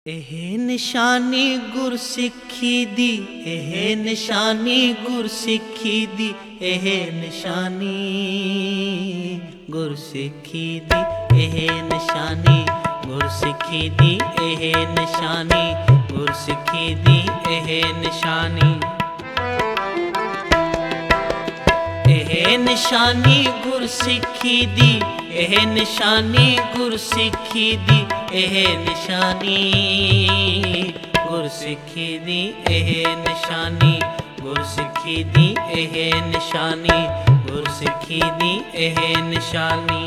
ਇਹ ਨਿਸ਼ਾਨੀ ਗੁਰਸਿੱਖੀ ਦੀ, ਇਹ ਨਿਸ਼ਾਨੀ ਗੁਰਸਿੱਖੀ ਦੀ, ਇਹ ਨਿਸ਼ਾਨੀ ਗੁਰਸਿੱਖੀ ਦੀ, ਇਹ ਨਿਸ਼ਾਨੀ ਗੁਰਸਿੱਖੀ ਦੀ, ਇਹ ਨਿਸ਼ਾਨੀ ਗੁਰਸਿੱਖੀ ਦੀ, ਇਹ ਨਿਸ਼ਾਨੀ। ਇਹ ਨਿਸ਼ਾਨੀ ਗੁਰਸਿੱਖੀ ਦੀ, ਇਹ ਨਿਸ਼ਾਨੀ ਗੁਰਸਿੱਖੀ ਦੀ, ਇਹ ਨਿਸ਼ਾਨੀ ਗੁਰਸਿੱਖੀ ਦੀ, ਇਹ ਨਿਸ਼ਾਨੀ ਗੁਰਸਿੱਖੀ ਦੀ, ਇਹ ਨਿਸ਼ਾਨੀ ਗੁਰਸਿੱਖੀ ਦੀ, ਇਹ ਨਿਸ਼ਾਨੀ।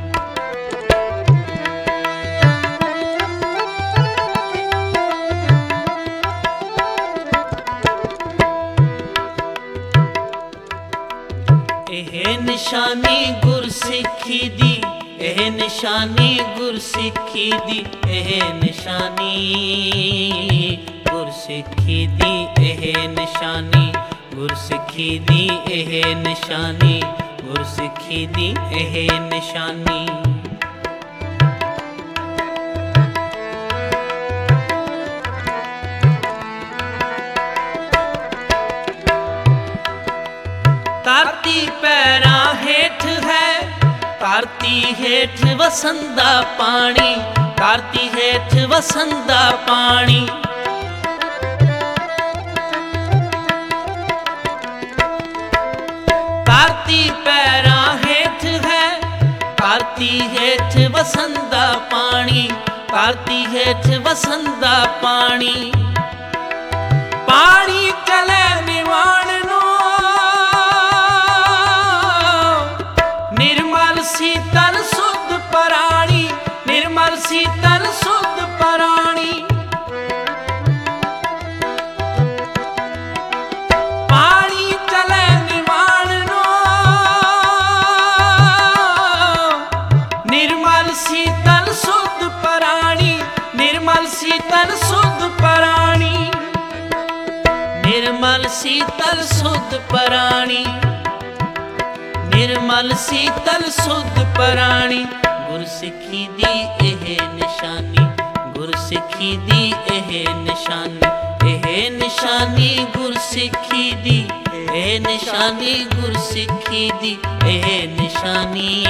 ਇਹ ਨਿਸ਼ਾਨੀ ਗੁਰਸਿੱਖੀ ਦੀ, ਇਹ ਨਿਸ਼ਾਨੀ ਗੁਰਸਿੱਖੀ ਦੀ, ਇਹ ਨਿਸ਼ਾਨੀ ਗੁਰਸਿੱਖੀ ਦੀ, ਇਹ ਨਿਸ਼ਾਨੀ ਗੁਰਸਿੱਖੀ ਦੀ, ਇਹ ਨਿਸ਼ਾਨੀ ਗੁਰਸਿੱਖੀ ਦੀ, ਇਹ ਨਿਸ਼ਾਨੀ। ਧਰਤੀ ਪੈਰਾਂ ਹੇਠ ਹੈ, ਧਰਤੀ ਹੇਠ ਵਸੰਦਾ ਪਾਣੀ, ਧਰਤੀ ਹੇਠ ਵਸੰਦਾ ਪਾਣੀ। ਧਰਤੀ ਪੈਰਾਂ ਹੇਠ ਹੈ, ਧਰਤੀ ਹੇਠ ਵਸੰਦਾ ਪਾਣੀ, ਧਰਤੀ ਹੇਠ ਵਸੰਦਾ ਪਾਣੀ। ਪਾਣੀ ਚਲੇ ਨਿਵਾਣ ਨੂੰ, ਨਿਰਮਲ ਸੀਤਲ ਸੁਧ ਪਰਾਣੀ, ਨਿਰਮਲ ਸੀਤਲ ਸੁਧ ਪਰਾਣੀ। ਪਾਣੀ ਚਲੇ ਨਿਵਾਣ ਨੂੰ, ਨਿਰਮਲ ਸੀਤਲ ਸੁਧ ਪਰਾਣੀ, ਨਿਰਮਲ ਸੀਤਲ ਸੁਧ ਪਰਾਣੀ, ਨਿਰਮਲ ਸੀਤਲ ਸੁਧ ਪਰਾਣੀ, ਨਿਰਮਲ ਸੀਤਲ ਸੁਧ ਪਰਾਣੀ। ਗੁਰਸਿੱਖੀ ਦੀ ਇਹ ਨਿਸ਼ਾਨੀ, ਗੁਰਸਿੱਖੀ ਦੀ ਇਹ ਨਿਸ਼ਾਨੀ, ਇਹ ਨਿਸ਼ਾਨੀ ਗੁਰਸਿੱਖੀ ਦੀ, ਇਹ ਨਿਸ਼ਾਨੀ ਗੁਰਸਿੱਖੀ ਦੀ, ਇਹ ਨਿਸ਼ਾਨੀ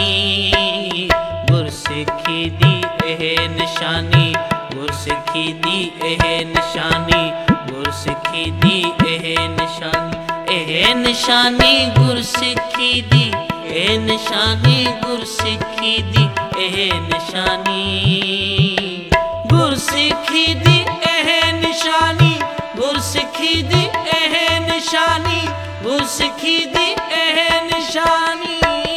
ਗੁਰਸਿੱਖੀ ਦੀ, ਇਹ ਨਿਸ਼ਾਨੀ ਗੁਰਸਿੱਖੀ ਦੀ, ਇਹ ਨਿਸ਼ਾਨੀ ਗੁਰਸਿੱਖੀ ਦੀ, ਇਹ ਨਿਸ਼ਾਨੀ। ਇਹ ਨਿਸ਼ਾਨੀ ਗੁਰਸਿੱਖੀ ਦੀ, ਇਹ ਨਿਸ਼ਾਨੀ ਗੁਰਸਿੱਖੀ ਦੀ, ਇਹ ਨਿਸ਼ਾਨੀ ਗੁਰਸਿੱਖੀ ਦੀ, ਇਹ ਨਿਸ਼ਾਨੀ ਗੁਰਸਿੱਖੀ ਦੀ, ਇਹ ਨਿਸ਼ਾਨੀ ਗੁਰਸਿੱਖੀ ਦੀ, ਇਹ ਨਿਸ਼ਾਨੀ।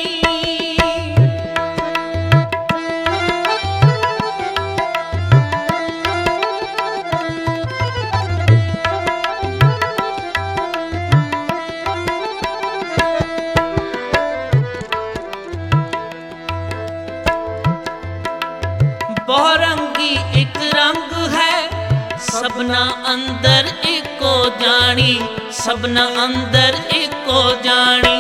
ਬਹੁਰੰਗੀ ਇੱਕ ਰੰਗ ਹੈ, ਸਭਨਾ ਅੰਦਰ ਇੱਕੋ ਜਾਣੀ, ਸਭਨਾ ਅੰਦਰ ਇੱਕੋ ਜਾਣੀ।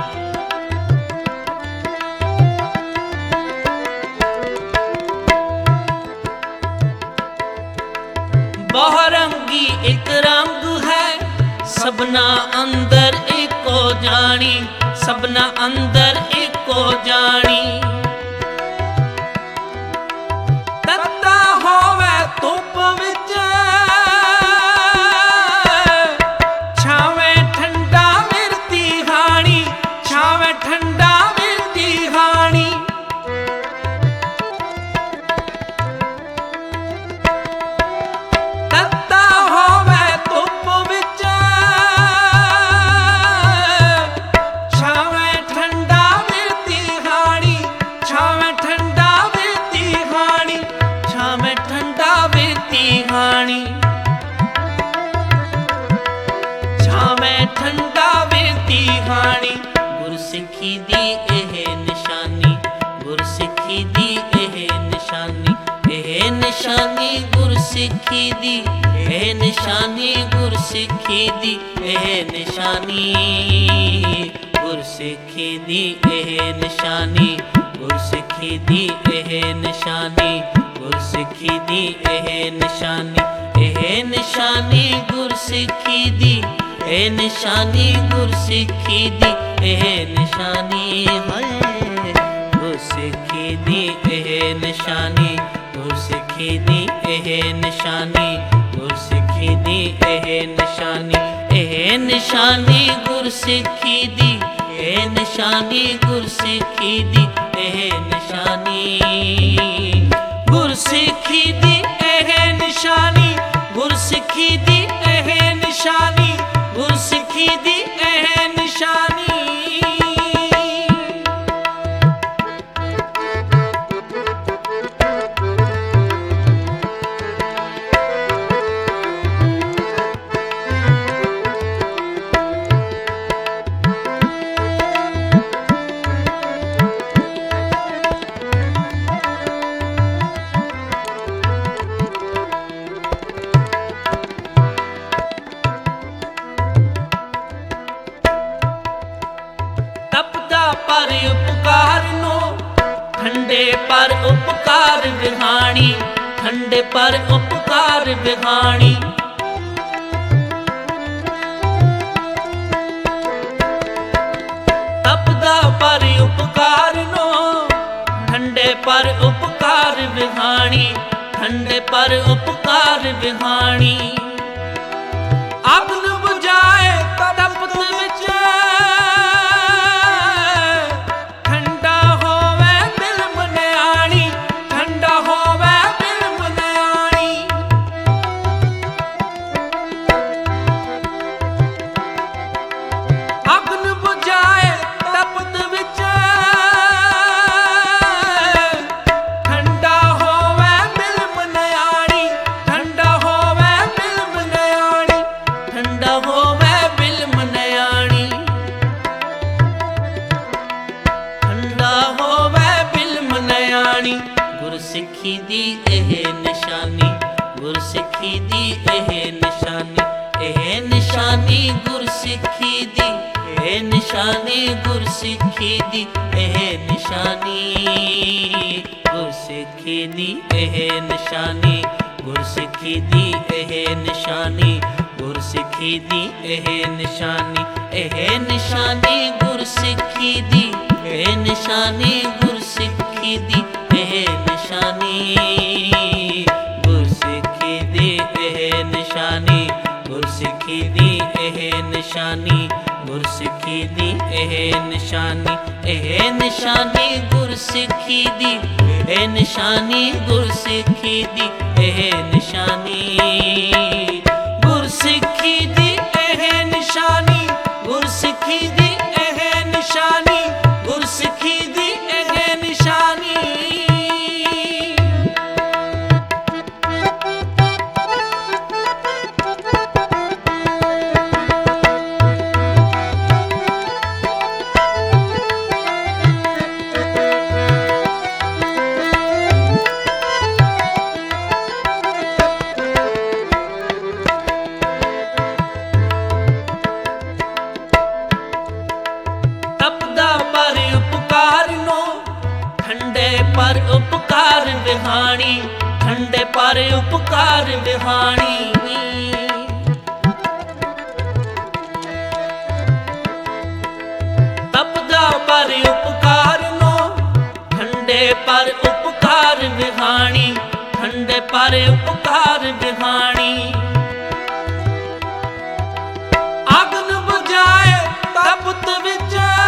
ਬਹੁਰੰਗੀ ਇੱਕ ਰੰਗ ਹੈ, ਸਭਨਾ ਅੰਦਰ ਇੱਕੋ ਜਾਣੀ, ਸਭਨਾ ਅੰਦਰ ਇੱਕੋ ਜਾਣੀ। ਧੁੱਪ ਵਿੱਚ ਛਾਵੇਂ ਠੰਡਾ ਮਿਰਤੀ ਖਾਣੀ, ਛਾਵੇਂ ਠੰਡਾ ਮਿਰਤੀ ਖਾਣੀ। ਤੱਤਾ ਹੋਵੇ ਧੁੱਪ ਵਿੱਚ ਛਾਵੇਂ ਠੰਡਾ ਮਿਰਤੀ ਖਾਣੀ, ਛਾਵੇਂ ਠੰਡਾ ਮਿਰਤੀ ਖਾਣੀ, ਛਾਵੇਂ ਠੰਡਾ ਮਿਰਤੀ ਖਾਣੀ, ਛਾਵੇਂ ਠੰਡਾ ਮਿਰਤੀ ਖਾਣੀ। ਗੁਰਸਿੱਖੀ ਦੀ ਇਹ ਨਿਸ਼ਾਨੀ, ਗੁਰਸਿੱਖੀ ਦੀ ਇਹ ਨਿਸ਼ਾਨੀ, ਇਹ ਨਿਸ਼ਾਨੀ ਗੁਰਸਿੱਖੀ ਦੀ, ਇਹ ਨਿਸ਼ਾਨੀ ਗੁਰਸਿੱਖੀ ਦੀ, ਇਹ ਨਿਸ਼ਾਨੀ ਗੁਰਸਿੱਖੀ ਦੀ, ਇਹ ਨਿਸ਼ਾਨੀ ਗੁਰਸਿੱਖੀ ਦੀ, ਇਹ ਨਿਸ਼ਾਨੀ ਗੁਰਸਿੱਖੀ ਦੀ ਇਹ ਨਿਸ਼ਾਨੀ, ਇਹ ਨਿਸ਼ਾਨੀ ਗੁਰਸਿੱਖੀ ਦੀ, ਇਹ ਨਿਸ਼ਾਨੀ ਗੁਰਸਿੱਖੀ ਦੀ, ਇਹ ਨਿਸ਼ਾਨੀ ਹੈ ਗੁਰਸਿੱਖੀ ਦੀ ਇਹ ਨਿਸ਼ਾਨੀ, ਗੁਰਸਿੱਖੀ ਦੀ ਇਹ ਨਿਸ਼ਾਨੀ, ਗੁਰਸਿੱਖੀ ਦੀ ਇਹ ਨਿਸ਼ਾਨੀ, ਇਹ ਨਿਸ਼ਾਨੀ ਗੁਰਸਿੱਖੀ ਦੀ, ਇਹ ਨਿਸ਼ਾਨੀ ਗੁਰਸਿੱਖੀ ਦੀ, ਇਹ ਨਿਸ਼ਾਨੀ ਗੁਰਸਿੱਖੀ ਦੀ ਇਹ ਨਿਸ਼ਾਨੀ, ਗੁਰਸਿੱਖੀ ਦੀ ਇਹ ਨਿਸ਼ਾਨੀ, ਗੁਰਸਿੱਖੀ ਦੀ ਇਹ ਨਿਸ਼ਾਨੀ। ਪਰ ਉਪਕਾਰ ਨੂੰ ਠੰਡੇ ਪਰ ਉਪਕਾਰ ਵਿਹਾਣੀ, ਠੰਡੇ ਪਰ ਉਪਕਾਰ ਵਿਹਾਣੀ। ਤਪਦਾ ਪਰ ਉਪਕਾਰ ਨੂੰ ਠੰਡੇ ਪਰ ਉਪਕਾਰ ਵਿਹਾਣੀ, ਠੰਡੇ ਪਰ ਉਪਕਾਰ ਵਿਹਾਣੀ। ਅੱਗ ਨੂੰ ਬੁਝਾਏ ਤਪਤ ਵਿੱਚ ਗੁਰਸਿੱਖੀ ਦੀ ਇਹ ਨਿਸ਼ਾਨੀ, ਗੁਰਸਿੱਖੀ ਦੀ ਇਹ ਨਿਸ਼ਾਨੀ, ਇਹ ਨਿਸ਼ਾਨੀ ਗੁਰਸਿੱਖੀ ਦੀ, ਇਹ ਨਿਸ਼ਾਨੀ ਗੁਰਸਿੱਖੀ ਦੀ, ਇਹ ਨਿਸ਼ਾਨੀ ਗੁਰਸਿੱਖੀ ਦੀ ਇਹ ਨਿਸ਼ਾਨੀ, ਗੁਰਸਿੱਖੀ ਦੀ ਇਹ ਨਿਸ਼ਾਨੀ, ਗੁਰਸਿੱਖੀ ਦੀ ਇਹ ਨਿਸ਼ਾਨੀ, ਇਹ ਨਿਸ਼ਾਨੀ ਗੁਰਸਿੱਖੀ ਦੀ, ਇਹ ਨਿਸ਼ਾਨੀ ਗੁਰਸਿੱਖੀ ਦੀ, ਇਹ ਨਿਸ਼ਾਨੀ ਗੁਰਸਿੱਖੀ ਦੀ ਇਹ ਨਿਸ਼ਾਨੀ, ਗੁਰਸਿੱਖੀ ਦੀ ਇਹ ਨਿਸ਼ਾਨੀ, ਗੁਰਸਿੱਖੀ ਦੀ ਇਹ ਨਿਸ਼ਾਨੀ, ਇਹ ਨਿਸ਼ਾਨੀ ਗੁਰਸਿੱਖੀ ਦੀ, ਇਹ ਨਿਸ਼ਾਨੀ ਗੁਰਸਿੱਖੀ ਦੀ, ਇਹ ਨਿਸ਼ਾਨੀ ਗੁਰਸਿੱਖੀ ਦੀ ਇਹ ਨਿਸ਼ਾਨੀ, ਗੁਰਸਿੱਖੀ ਦੀ ਇਹ ਨਿਸ਼ਾਨੀ, ਗੁਰਸਿੱਖੀ ਦੀ ਇਹ ਨਿਸ਼ਾਨੀ। ਪਰ ਉਪਕਾਰ ਵਿਹਾਣੀ, ਠੰਡੇ ਪਰ ਉਪਕਾਰ ਵਿਹਾਣੀ। ਤਪਦਾ ਪਰ ਉਪਕਾਰ ਨੂੰ ਠੰਡੇ ਪਰ ਉਪਕਾਰ ਵਿਹਾਣੀ, ਠੰਡੇ ਪਰ ਉਪਕਾਰ ਵਿਹਾਣੀ। ਅੱਗ ਨੂੰ ਬੁਝਾਏ ਤਪਤ ਵਿੱਚ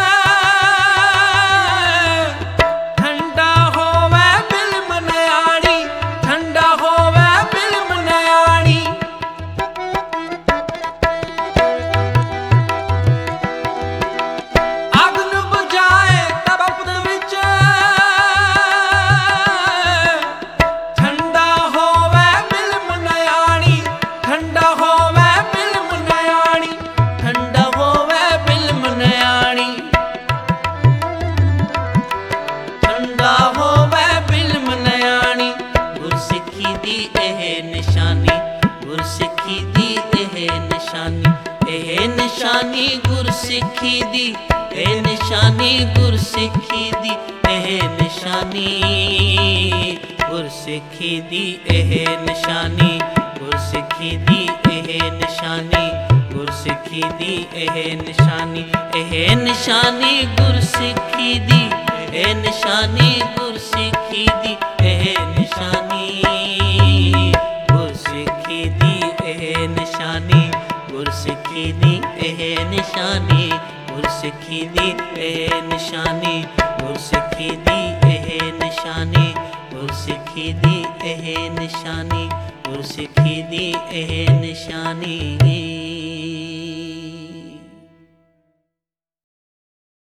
ਨਿਸ਼ਾਨੀ ਗੁਰਸਿੱਖੀ ਦੀ, ਇਹ ਨਿਸ਼ਾਨੀ ਗੁਰਸਿੱਖੀ ਦੀ, ਇਹ ਨਿਸ਼ਾਨੀ ਗੁਰਸਿੱਖੀ ਦੀ ਇਹ ਨਿਸ਼ਾਨੀ, ਗੁਰਸਿੱਖੀ ਦੀ ਇਹ ਨਿਸ਼ਾਨੀ, ਗੁਰਸਿੱਖੀ ਦੀ ਇਹ ਨਿਸ਼ਾਨੀ, ਇਹ ਨਿਸ਼ਾਨੀ ਗੁਰਸਿੱਖੀ ਦੀ, ਇਹ ਨਿਸ਼ਾਨੀ ਗੁਰਸਿੱਖੀ ਦੀ, ਇਹ ਨਿਸ਼ਾਨੀ ਗੁਰਸਿੱਖੀ ਦੀ ਇਹ ਨਿਸ਼ਾਨੀ, ਗੁਰਸਿੱਖੀ ਦੀ ਇਹ ਨਿਸ਼ਾਨੀ, ਗੁਰਸਿੱਖੀ ਦੀ ਇਹ ਨਿਸ਼ਾਨੀ, ਗੁਰਸਿੱਖੀ ਦੀ ਇਹ ਨਿਸ਼ਾਨੀ, ਗੁਰਸਿੱਖੀ ਦੀ ਇਹ ਨਿਸ਼ਾਨੀ, ਗੁਰਸਿੱਖੀ ਦੀ ਇਹ ਨਿਸ਼ਾਨੀ।